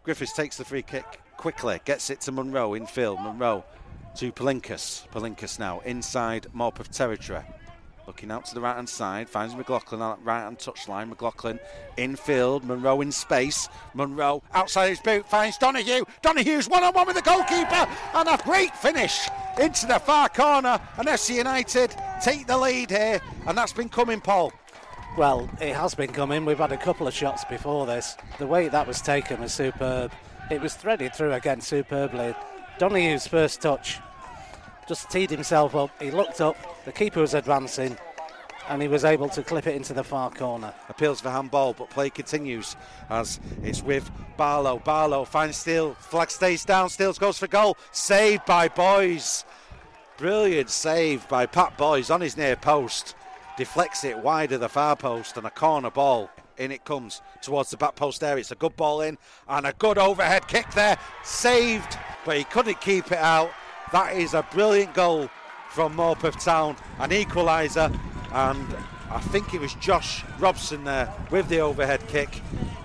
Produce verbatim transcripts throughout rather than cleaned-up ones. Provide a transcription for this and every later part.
Griffiths takes the free kick quickly, gets it to Munro infield. Munro to Palinkas. Palinkas now inside Morpeth territory. Looking out to the right-hand side, finds McLaughlin on that right-hand touchline. McLaughlin infield, Munro in space. Munro outside his boot, finds Donoghue. Donohue's one-on-one with the goalkeeper, and a great finish into the far corner. And F C United take the lead here, and that's been coming, Paul. Well, it has been coming. We've had a couple of shots before this. The way that was taken was superb. It was threaded through again superbly. Donoghue's first touch just teed himself up. He looked up, the keeper was advancing, and he was able to clip it into the far corner. Appeals for handball, but play continues as it's with Barlow. Barlow finds Steele, flag stays down, Steele goes for goal. Saved by Boys. Brilliant save by Pat Boys on his near post. Deflects it wide of the far post, and a corner ball. In it comes towards the back post area. It's a good ball in, and a good overhead kick there. Saved, but he couldn't keep it out. That is a brilliant goal from Morpeth Town, an equaliser, and I think it was Josh Robson there with the overhead kick.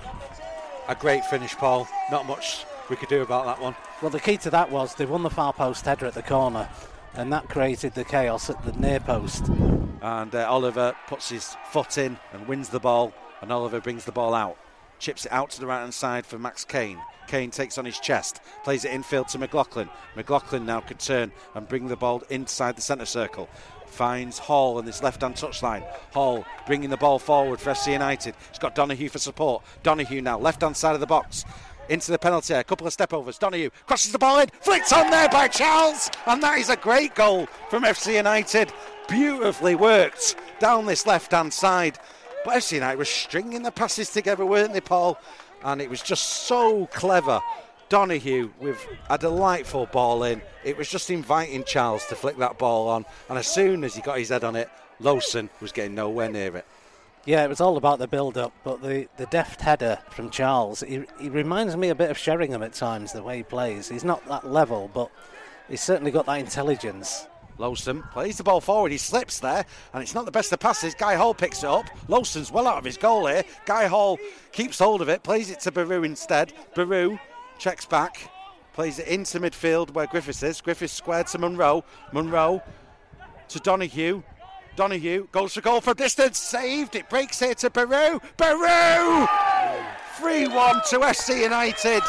A great finish, Paul. Not much we could do about that one. Well, the key to that was they won the far post header at the corner, and that created the chaos at the near post. And uh, Oliver puts his foot in and wins the ball, and Oliver brings the ball out. Chips it out to the right-hand side for Max Kane. Kane takes on his chest, plays it infield to McLaughlin. McLaughlin now could turn and bring the ball inside the centre circle. Finds Hall on this left-hand touchline. Hall bringing the ball forward for F C United. He's got Donoghue for support. Donoghue now, left-hand side of the box. Into the penalty area, a couple of step-overs. Donoghue crosses the ball in, flicked on there by Charles, and that is a great goal from F C United. Beautifully worked down this left-hand side. But F C United was stringing the passes together, weren't they, Paul? And it was just so clever. Donoghue with a delightful ball in. It was just inviting Charles to flick that ball on. And as soon as he got his head on it, Lowson was getting nowhere near it. Yeah, it was all about the build-up, but the, the deft header from Charles, he, he reminds me a bit of Sheringham at times, the way he plays. He's not that level, but he's certainly got that intelligence. Lowson plays the ball forward, he slips there, and it's not the best of passes. Guy Hall picks it up. Lowson's well out of his goal here. Guy Hall keeps hold of it, plays it to Baru instead. Baru checks back, plays it into midfield where Griffiths is. Griffiths squared to Munro. Munro to Donoghue. Donoghue goes for goal from distance, saved. It breaks here to Baru. Baru! three one to F C United.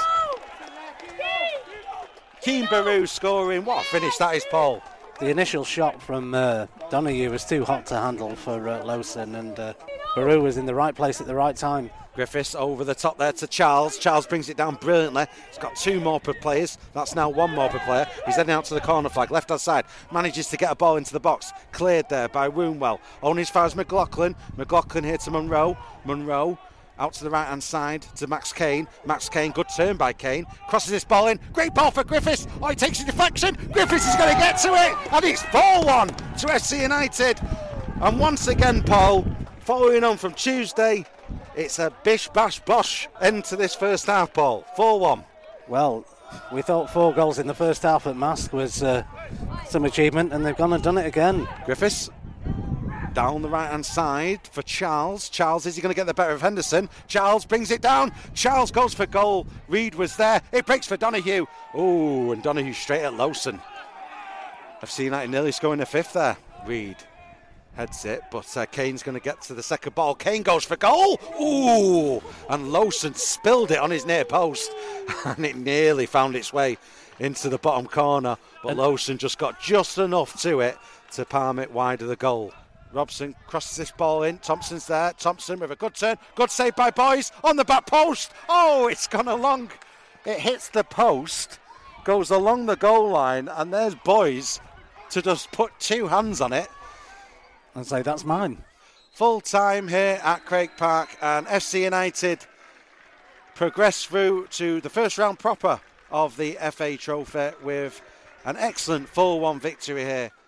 Keane Baru scoring. What a finish that is, Paul. The initial shot from uh, Donoghue was too hot to handle for uh, Lowson, and uh, Baru was in the right place at the right time. Griffiths over the top there to Charles. Charles brings it down brilliantly. He's got two Morpeth players. That's now one Morpeth player. He's heading out to the corner flag, left hand side. Manages to get a ball into the box. Cleared there by Woonwell. Only as far as McLaughlin. McLaughlin here to Munro. Munro out to the right hand side to Max Kane. Max Kane, good turn by Kane. Crosses this ball in. Great ball for Griffiths. Oh, he takes a deflection. Griffiths is going to get to it. And it's four one to F C United. And once again, Paul, following on from Tuesday, it's a bish bash bosh end to this first half, Paul. four one. Well, we thought four goals in the first half at Mask was uh, some achievement, and they've gone and done it again. Griffiths down the right hand side for Charles. Charles, is he going to get the better of Henderson? Charles brings it down. Charles goes for goal. Reid was there. It breaks for Donoghue. Oh, and Donoghue straight at Lowson. I've seen that nearly scoring a fifth there. Reid heads it, but uh, Kane's going to get to the second ball. Kane goes for goal. Ooh, and Lowson spilled it on his near post, and it nearly found its way into the bottom corner, but and Lowson just got just enough to it to palm it wide of the goal. Robson crosses this ball in. Thompson's there. Thompson with a good turn. Good save by Boys on the back post. Oh, it's gone along. It hits the post, goes along the goal line, and there's Boys to just put two hands on it and say, that's mine. Full time here at Craig Park, and F C United progress through to the first round proper of the F A Trophy with an excellent four one victory here